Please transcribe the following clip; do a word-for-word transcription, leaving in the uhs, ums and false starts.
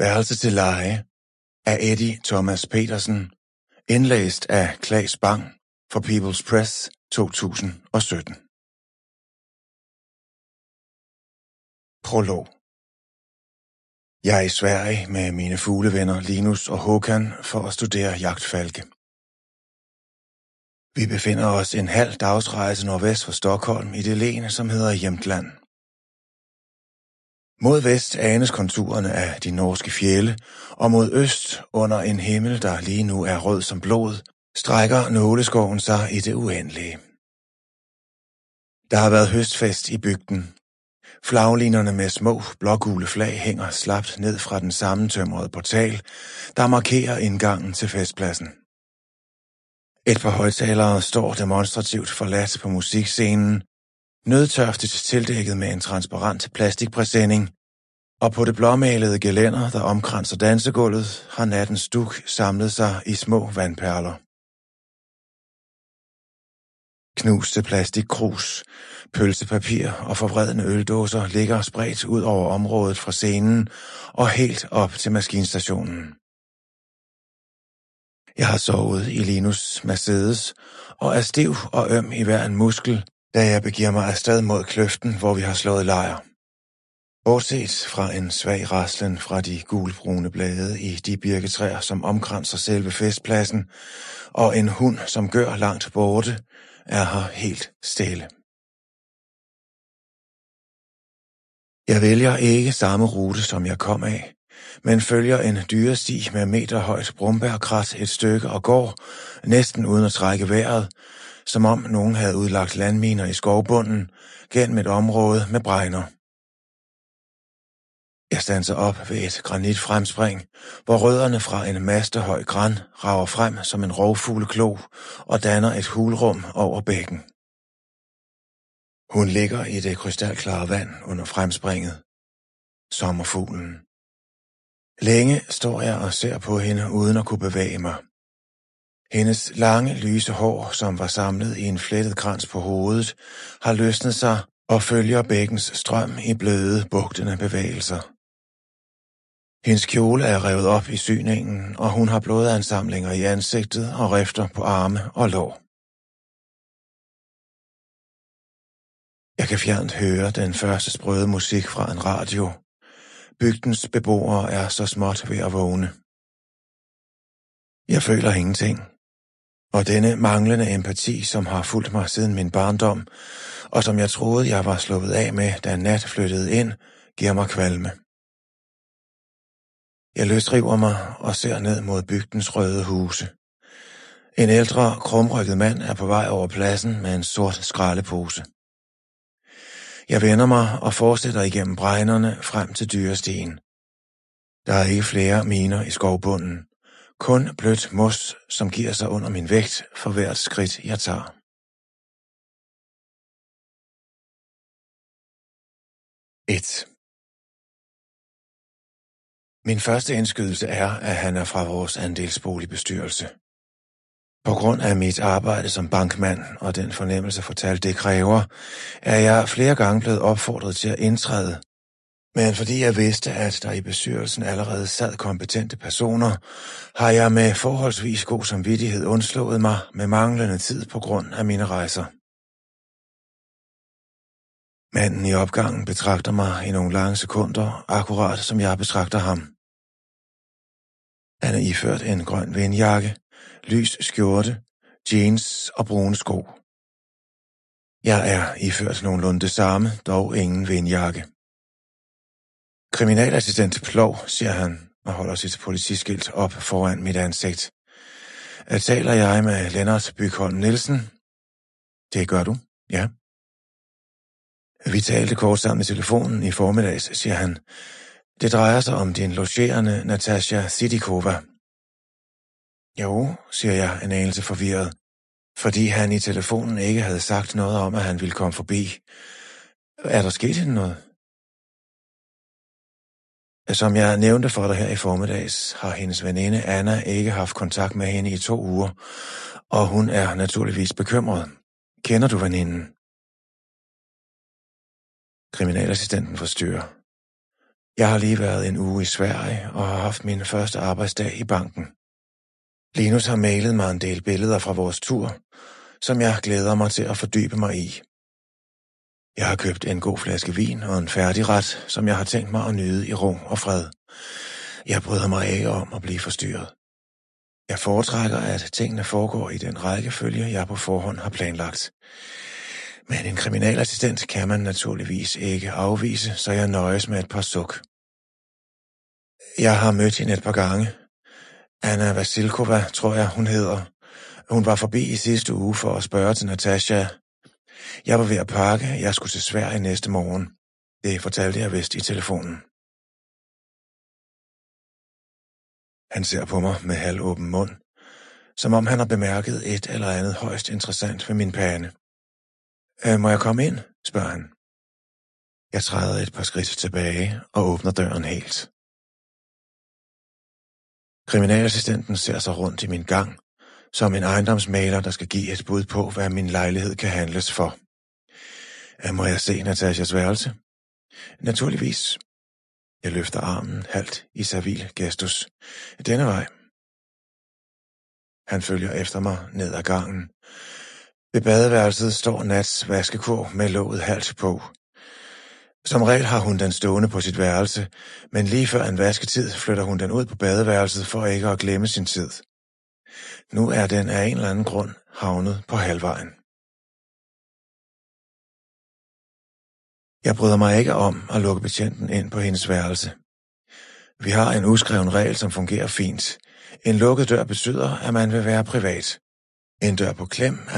Værelse til leje af Eddie Thomas Petersen, indlæst af Claes Bang for People's Press to tusind og sytten. Prolog. Jeg er i Sverige med mine fuglevenner Linus og Håkan for at studere jagtfalke. Vi befinder os en halv dagsrejse nordvest for Stockholm i det len, som hedder Jämtland. Mod vest anes konturerne af de norske fjelde, og mod øst, under en himmel, der lige nu er rød som blod, strækker nåleskoven sig i det uendelige. Der har været høstfest i bygden. Flaglinerne med små, blågule flag hænger slapt ned fra den sammentømrede portal, der markerer indgangen til festpladsen. Et par højttalere står demonstrativt forladt på musikscenen, nødtørftigt tildækket med en transparent plastikpræsending, og på det blåmalede gelænder, der omkranser dansegulvet, har nattens dug samlet sig i små vandperler. Knuste plastikkrus, pølsepapir og forvredne øldåser ligger spredt ud over området fra scenen og helt op til maskinstationen. Jeg har sovet i Linus Mercedes og er stiv og øm i hver en muskel, da jeg begiver mig afsted mod kløften, hvor vi har slået lejr. Bortset fra en svag raslen fra de gulbrune blade i de birketræer, som omkranser selve festpladsen, og en hund, som gør langt borte, er her helt stille. Jeg vælger ikke samme rute, som jeg kom af, men følger en dyresti med meterhøjt brumbærkrat et stykke og går, næsten uden at trække vejret, som om nogen havde udlagt landminer i skovbunden, gennem et område med bregner. Jeg standser op ved et granitfremspring, hvor rødderne fra en mastehøj gran rager frem som en rovfugleklo og danner et hulrum over bækken. Hun ligger i det krystalklare vand under fremspringet. Sommerfuglen. Længe står jeg og ser på hende uden at kunne bevæge mig. Hendes lange, lyse hår, som var samlet i en flettet krans på hovedet, har løsnet sig og følger bækkens strøm i bløde, bugtende bevægelser. Hendes kjole er revet op i syningen, og hun har blodansamlinger i ansigtet og rifter på arme og lår. Jeg kan fjernt høre den første sprøde musik fra en radio. Bygdens beboere er så småt ved at vågne. Jeg føler ingenting. Og denne manglende empati, som har fulgt mig siden min barndom, og som jeg troede, jeg var sluppet af med, da nat flyttede ind, giver mig kvalme. Jeg løsriver mig og ser ned mod bygdens røde huse. En ældre, krumrykket mand er på vej over pladsen med en sort skraldepose. Jeg vender mig og fortsætter igennem bregnerne frem til dyrestien. Der er ikke flere miner i skovbunden. Kun blødt mos, som giver sig under min vægt for hvert skridt, jeg tager. et. Min første indskydelse er, at han er fra vores andelsboligbestyrelse. På grund af mit arbejde som bankmand og den fornemmelse fortalt det kræver, er jeg flere gange blevet opfordret til at indtræde. Men fordi jeg vidste, at der i bestyrelsen allerede sad kompetente personer, har jeg med forholdsvis god samvittighed undslået mig med manglende tid på grund af mine rejser. Manden i opgangen betragter mig i nogle lange sekunder, akkurat som jeg betragter ham. Han er iført en grøn vindjakke, lys skjorte, jeans og brune sko. Jeg er iført nogenlunde det samme, dog ingen vindjakke. Kriminalassistent Plov, siger han og holder sit politiskilt op foran mit ansigt. Taler jeg med Lennart Bygholm Nielsen? Det gør du, ja. Vi talte kort sammen i telefonen i formiddags, siger han. Det drejer sig om din logerende Natasja Sidikova. Jo, siger jeg en anelse forvirret, fordi han i telefonen ikke havde sagt noget om, at han ville komme forbi. Er der sket hende noget? Som jeg nævnte for dig her i formiddags, har hendes veninde Anna ikke haft kontakt med hende i to uger, og hun er naturligvis bekymret. Kender du veninden? Kriminalassistenten forstyrrer. Jeg har lige været en uge i Sverige og har haft min første arbejdsdag i banken. Linus har mailet mig en del billeder fra vores tur, som jeg glæder mig til at fordybe mig i. Jeg har købt en god flaske vin og en færdigret, som jeg har tænkt mig at nyde i ro og fred. Jeg bryder mig ikke om at blive forstyrret. Jeg foretrækker, at tingene foregår i den rækkefølge, jeg på forhånd har planlagt. Men en kriminalassistent kan man naturligvis ikke afvise, så jeg nøjes med et par suk. Jeg har mødt hende et par gange. Anna Vasilkova, tror jeg, hun hedder. Hun var forbi i sidste uge for at spørge til Natasha. Jeg var ved at pakke, jeg skulle til Sverige næste morgen. Det fortalte jeg vist i telefonen. Han ser på mig med halvåben mund, som om han har bemærket et eller andet højst interessant ved min pande. Øh, må jeg komme ind? Spørger han. Jeg træder et par skridt tilbage og åbner døren helt. Kriminalassistenten ser sig rundt i min gang, som en ejendomsmægler, der skal give et bud på, hvad min lejlighed kan handles for. Øh, må jeg se Natashas værelse? Naturligvis. Jeg løfter armen halvt i servil gestus. Denne vej. Han følger efter mig ned ad gangen. Ved badeværelset står Nats vaskekurv med låget halvt på. Som regel har hun den stående på sit værelse, men lige før en vasketid flytter hun den ud på badeværelset for ikke at glemme sin tid. Nu er den af en eller anden grund havnet på halvvejen. Jeg bryder mig ikke om at lukke betjenten ind på hendes værelse. Vi har en uskreven regel, som fungerer fint. En lukket dør betyder, at man vil være privat. En dør på klem